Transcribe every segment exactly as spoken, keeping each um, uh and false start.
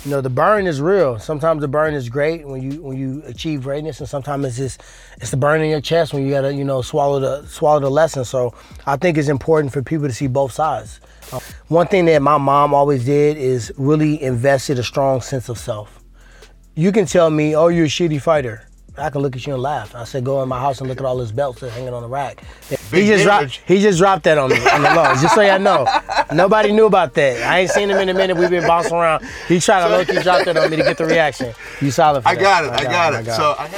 You know, the burn is real. Sometimes the burn is great when you when you achieve greatness, and sometimes it's just it's the burn in your chest when you gotta you know swallow the swallow the lesson. So I think it's important for people to see both sides. Uh, one thing that my mom always did is really invested a strong sense of self. You can tell me, oh, you're a shitty fighter. I can look at you and laugh. I said, go in my house and look at all his belts that are hanging on the rack. He just dropped. He just dropped that on me on the low. Just so y'all know, nobody knew about that. I ain't seen him in a minute. We've been bouncing around. He tried to low key drop that on me to get the reaction. You solid for I that. got it. I got, I got it. it. So I had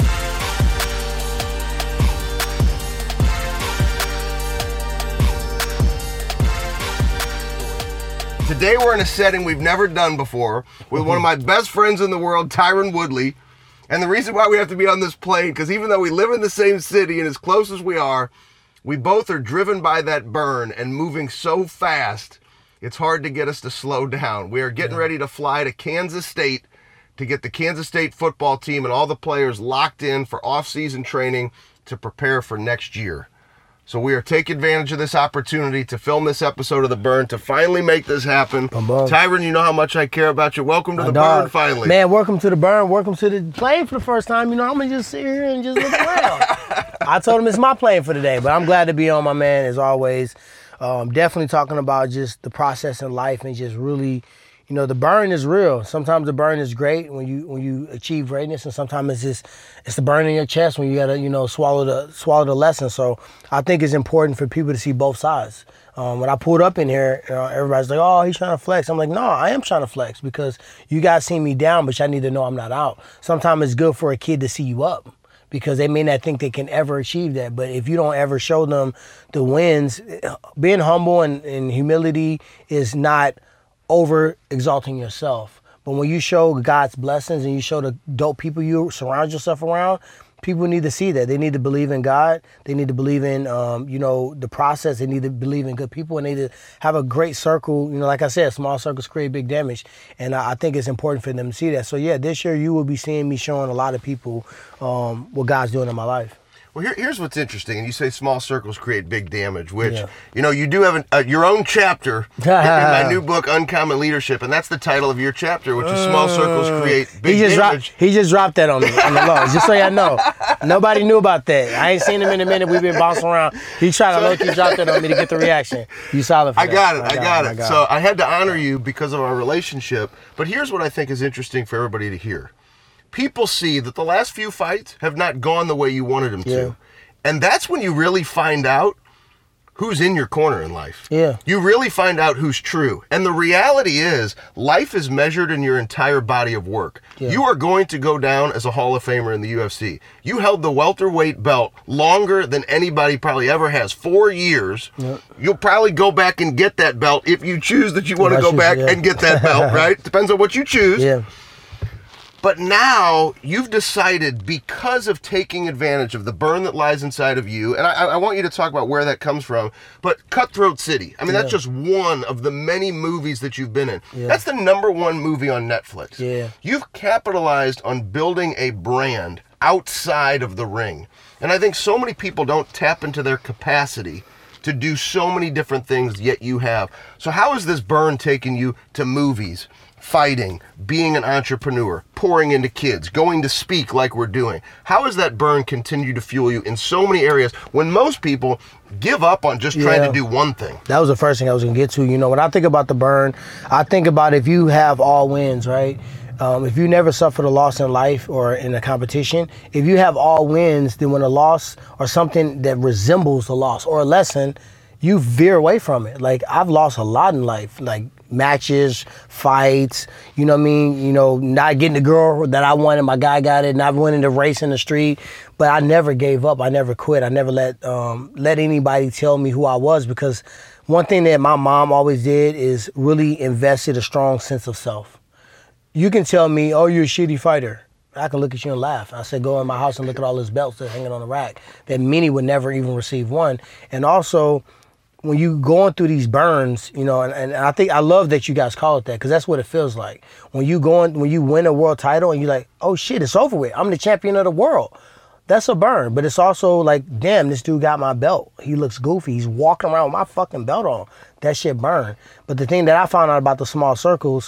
to. Today we're in a setting we've never done before with one of my best friends in the world, Tyron Woodley. And the reason why we have to be on this plane, because even though we live in the same city and as close as we are, we both are driven by that burn and moving so fast, it's hard to get us to slow down. We are getting yeah. ready to fly to Kansas State to get the Kansas State football team and all the players locked in for off-season training to prepare for next year. So we are taking advantage of this opportunity to film this episode of The Burn to finally make this happen. Boom, boom. Tyron, you know how much I care about you. Welcome to My The dog. Burn, finally. Man, welcome to The Burn. Welcome to the plane for the first time. You know, I'm going to just sit here and just look around. I told him it's my plane for today, but I'm glad to be on, my man, as always. Um, definitely talking about just the process in life and just really, you know, the burn is real. Sometimes the burn is great when you when you achieve greatness, and sometimes it's just it's the burn in your chest when you gotta you know swallow the swallow the lesson. So I think it's important for people to see both sides. Um, when I pulled up in here, you know, everybody's like, "Oh, he's trying to flex." I'm like, "No, I am trying to flex because you guys see me down, but y'all need to know I'm not out." Sometimes it's good for a kid to see you up, because they may not think they can ever achieve that. But if you don't ever show them the wins, being humble and, and humility is not over exalting yourself. But when you show God's blessings and you show the dope people you surround yourself around, people need to see that. They need to believe in God. They need to believe in, um, you know, the process. They need to believe in good people, and they need to have a great circle. You know, like I said, small circles create big damage. And I, I think it's important for them to see that. So yeah, this year you will be seeing me showing a lot of people um, what God's doing in my life. Well, here, here's what's interesting. And you say small circles create big damage, which, yeah. you know, you do have an, uh, your own chapter in my new book, Uncommon Leadership. And that's the title of your chapter, which is Small Circles Create Big he just Damage. Dropped, he just dropped that on me on the low, just so y'all know. Nobody knew about that. I ain't seen him in a minute. We've been bouncing around. He tried to low-key drop that on me to get the reaction. You solid for I that. got it. I got, I got it. it. I got so it. I had to honor you because of our relationship. But here's what I think is interesting for everybody to hear. People see that the last few fights have not gone the way you wanted them yeah. to. And that's when you really find out who's in your corner in life. Yeah. You really find out who's true. And the reality is, life is measured in your entire body of work. Yeah. You are going to go down as a Hall of Famer in the U F C. You held the welterweight belt longer than anybody probably ever has. Four years. Yep. You'll probably go back and get that belt if you choose that you want to go back yeah. and get that belt, right? Depends on what you choose. Yeah. But now you've decided, because of taking advantage of the burn that lies inside of you, and I, I want you to talk about where that comes from, but Cutthroat City. I mean, yeah. that's just one of the many movies that you've been in. Yeah. That's the number one movie on Netflix. Yeah. You've capitalized on building a brand outside of the ring. And I think so many people don't tap into their capacity to do so many different things, yet you have. So how has this burn taken you to movies, fighting, being an entrepreneur, pouring into kids, going to speak like we're doing? How has that burn continued to fuel you in so many areas when most people give up on just trying yeah. to do one thing? That was the first thing I was going to get to. You know, when I think about the burn, I think about if you have all wins, right? Um, if you never suffered a loss in life or in a competition, if you have all wins, then when a loss or something that resembles a loss or a lesson, you veer away from it. Like, I've lost a lot in life, like matches, fights, you know what I mean? You know, not getting the girl that I wanted, my guy got it, not winning the race in the street. But I never gave up. I never quit. I never let um, let anybody tell me who I was, because one thing that my mom always did is really invested a strong sense of self. You can tell me, oh, you're a shitty fighter. I can look at you and laugh. I said, go in my house and look at all his belts that are hanging on the rack, that many would never even receive one. And also, when you going through these burns, you know, and, and I think I love that you guys call it that, because that's what it feels like. When you going, when you win a world title and you're like, oh shit, it's over with. I'm the champion of the world. That's a burn. But it's also like, damn, this dude got my belt. He looks goofy. He's walking around with my fucking belt on. That shit burn. But the thing that I found out about the small circles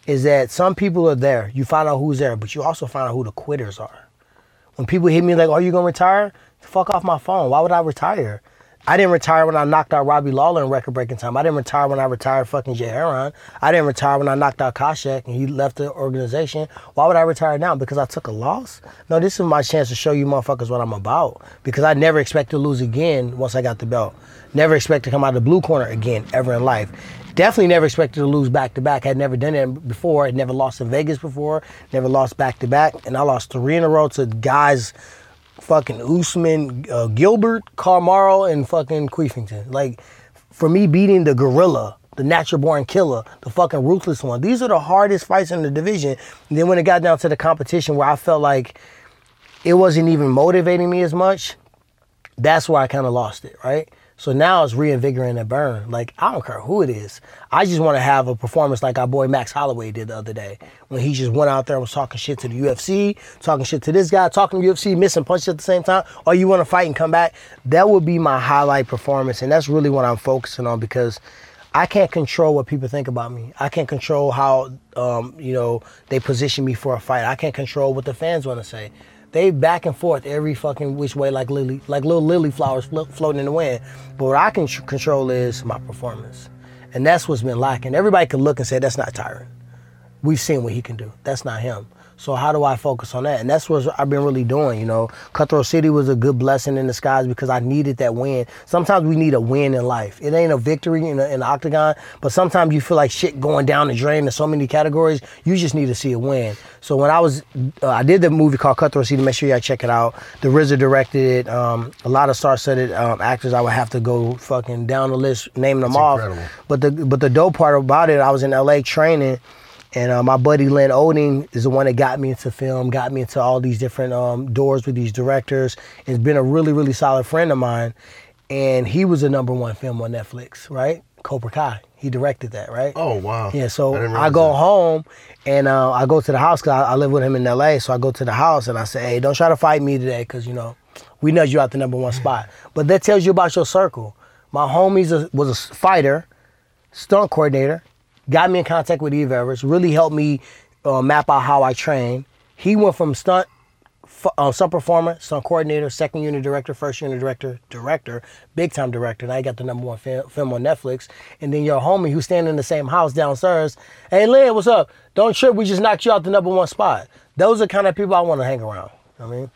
is that some people are there. You find out who's there, but you also find out who the quitters are. When people hit me like, "Are you gonna retire?" Fuck off my phone. Why would I retire? I didn't retire when I knocked out Robbie Lawler in record-breaking time. I didn't retire when I retired fucking Jay Heron. I didn't retire when I knocked out Koscheck and he left the organization. Why would I retire now? Because I took a loss? No, this is my chance to show you motherfuckers what I'm about. Because I never expect to lose again once I got the belt. Never expect to come out of the blue corner again ever in life. Definitely never expected to lose back-to-back. I'd never done it before. I'd never lost in Vegas before. Never lost back-to-back. And I lost three in a row to guys... fucking Usman, uh, Gilbert, Kamaru, and fucking Queefington. Like, for me beating the gorilla, the natural born killer, the fucking ruthless one, these are the hardest fights in the division. And then when it got down to the competition where I felt like it wasn't even motivating me as much, that's where I kind of lost it, right? So now it's reinvigorating that burn. Like, I don't care who it is. I just want to have a performance like our boy Max Holloway did the other day when he just went out there and was talking shit to the U F C, talking shit to this guy, talking to U F C, missing punches at the same time. Or you want to fight and come back. That would be my highlight performance, and that's really what I'm focusing on because I can't control what people think about me. I can't control how, um, you know, they position me for a fight. I can't control what the fans want to say. They back and forth every fucking which way like lily, like little lily flowers flo- floating in the wind. But what I can tr- control is my performance. And that's what's been lacking. Everybody can look and say, that's not Tyron. We've seen what he can do. That's not him. So how do I focus on that? And that's what I've been really doing, you know. Cutthroat City was a good blessing in disguise because I needed that win. Sometimes we need a win in life. It ain't a victory in, a, in the octagon, but sometimes you feel like shit going down the drain in so many categories, you just need to see a win. So when I was, uh, I did the movie called Cutthroat City, make sure y'all check it out. The R Z A directed it. Um, a lot of star-studded um, actors, I would have to go fucking down the list, naming them That's off. incredible. But the, but the dope part about it, I was in L A training, and uh, my buddy Lynn Oding is the one that got me into film, got me into all these different um, doors with these directors. It's been a really, really solid friend of mine. And he was the number one film on Netflix, right? Cobra Kai. He directed that, right? Oh, wow. Yeah, so I didn't I, realize go that. home and uh, I go to the house because I, I live with him in L A. So I go to the house and I say, hey, don't try to fight me today because, you know, we nudge you out the number one spot. But that tells you about your circle. My homie a, was a fighter, stunt coordinator, got me in contact with Eve Everest, really helped me uh, map out how I train. He went from stunt uh, stunt performer, stunt coordinator, second unit director, first unit director, director, big time director. Now he got the number one film, film on Netflix. And then your homie who's standing in the same house downstairs, hey Lynn, what's up? Don't trip, we just knocked you out the number one spot. Those are the kind of people I want to hang around. I mean,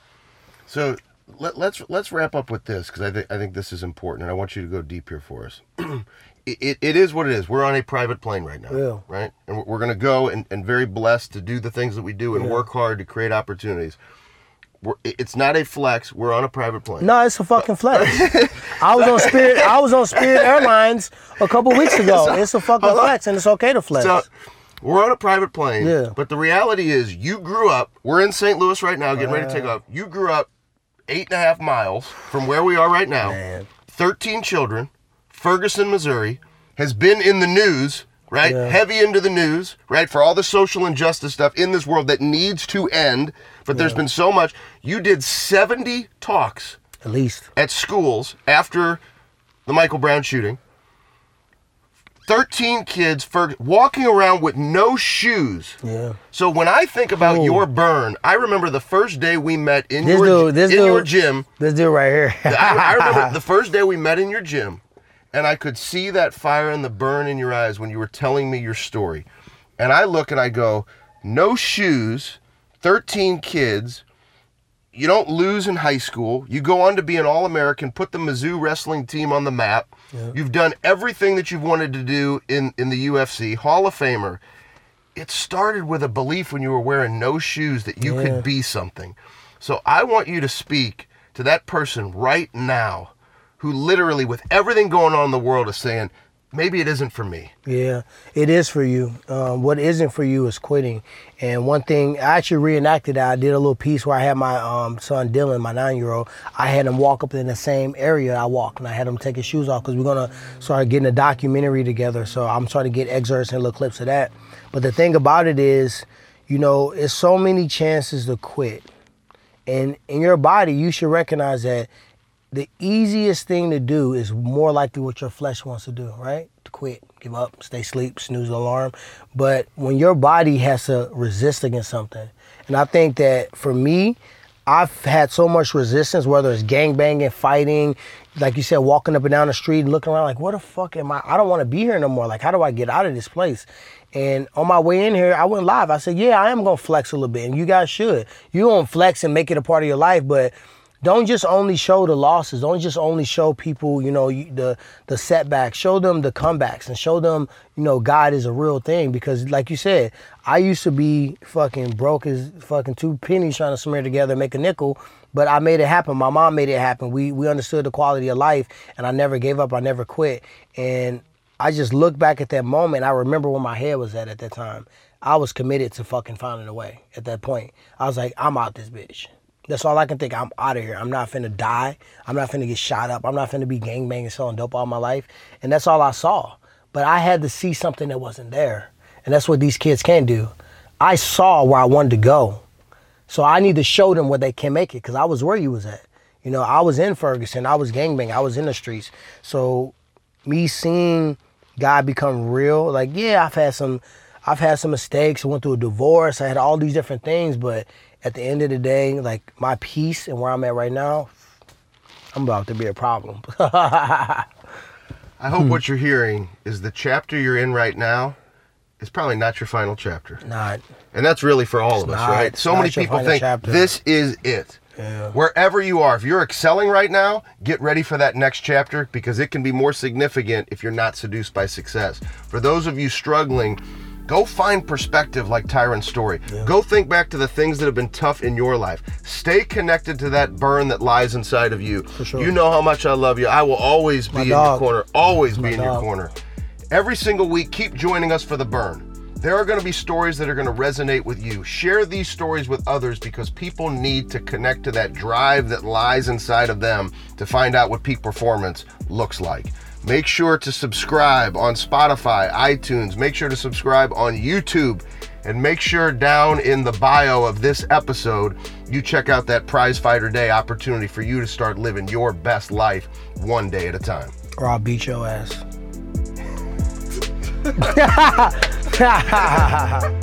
So let, let's let's wrap up with this because I think I think this is important, and I want you to go deep here for us. it, it, it is what it is. We're on a private plane right now, Yeah. right? And we're, we're going to go and, and very blessed to do the things that we do and Yeah. work hard to create opportunities. We're, it- it's not a flex. We're on a private plane. no, it's a fucking flex. I was on Spirit. I was on Spirit Airlines a couple weeks ago. So, it's a fucking hold on. flex, and it's okay to flex. So we're on a private plane. Yeah. But the reality is, you grew up. We're in Saint Louis right now, getting ready to take off. You grew up eight and a half miles from where we are right now. Man. Thirteen children. Ferguson, Missouri, has been in the news. Right, Yeah. heavy into the news, right, for all the social injustice stuff in this world that needs to end. But there's been so much. You did seventy talks At least. at schools after the Michael Brown shooting. thirteen kids Ferg- walking around with no shoes. Yeah. So when I think about Ooh. your burn, I remember the first day we met in, This your, dude- this in dude- your gym. This dude right here. I, I remember the first day we met in your gym, and I could see that fire and the burn in your eyes when you were telling me your story. And I look and I go, no shoes, thirteen kids, you don't lose in high school, you go on to be an All-American, put the Mizzou wrestling team on the map, Yeah. you've done everything that you've wanted to do in, in the U F C, Hall of Famer. It started with a belief when you were wearing no shoes that you Yeah. could be something. So I want you to speak to that person right now who literally, with everything going on in the world, is saying, maybe it isn't for me. Yeah, it is for you. Um, what isn't for you is quitting. And one thing, I actually reenacted that. I did a little piece where I had my um, son Dylan, my nine-year-old. I had him walk up in the same area I walk, and I had him take his shoes off because we're gonna start getting a documentary together. So I'm starting to get excerpts and little clips of that. But the thing about it is, you know, it's so many chances to quit. And in your body, you should recognize that the easiest thing to do is more likely what your flesh wants to do, right? To quit. give up, stay asleep, snooze the alarm. But when your body has to resist against something, and I think that for me, I've had so much resistance, whether it's gangbanging, fighting, like you said, walking up and down the street and looking around like, what the fuck am I? I don't want to be here no more. Like, how do I get out of this place? And on my way in here, I went live. I said, yeah, I am going to flex a little bit, and you guys should. You don't flex and make it a part of your life, but don't just only show the losses. Don't just only show people, you know, the the setbacks. Show them the comebacks and show them, you know, God is a real thing. Because like you said, I used to be fucking broke as fucking two pennies trying to smear together and make a nickel, but I made it happen. My mom made it happen. We we understood the quality of life, and I never gave up. I never quit. And I just look back at that moment. I remember where my head was at at that time. I was committed to fucking finding a way at that point. I was like, I'm out this bitch. That's all I can think. I'm out of here. I'm not finna die. I'm not finna get shot up. I'm not finna be gangbanging, selling dope all my life. And that's all I saw. But I had to see something that wasn't there. And that's what these kids can do. I saw where I wanted to go. So I need to show them where they can make it, because I was where you was at. You know, I was in Ferguson. I was gangbanging. I was in the streets. So me seeing God become real, like, yeah, I've had some, I've had some mistakes. I went through a divorce. I had all these different things, but at the end of the day, like, my peace and where I'm at right now, I'm about to be a problem. I hope what you're hearing is the chapter you're in right now is probably not your final chapter. Not. And that's really for all It's of us, not. right? It's So not many your people final think chapter. this is it. Yeah. Wherever you are, if you're excelling right now, get ready for that next chapter, because it can be more significant if you're not seduced by success. For those of you struggling, go find perspective like Tyron's story. Yeah. Go think back to the things that have been tough in your life. Stay connected to that burn that lies inside of you. For sure. You know how much I love you. I will always be My in dog. your corner. Always My be in your dog. corner. Every single week, keep joining us for The Burn. There are going to be stories that are going to resonate with you. Share these stories with others, because people need to connect to that drive that lies inside of them to find out what peak performance looks like. Make sure to subscribe on Spotify, iTunes. Make sure to subscribe on YouTube. And make sure down in the bio of this episode, you check out that Prize Fighter Day opportunity for you to start living your best life one day at a time. Or I'll beat your ass.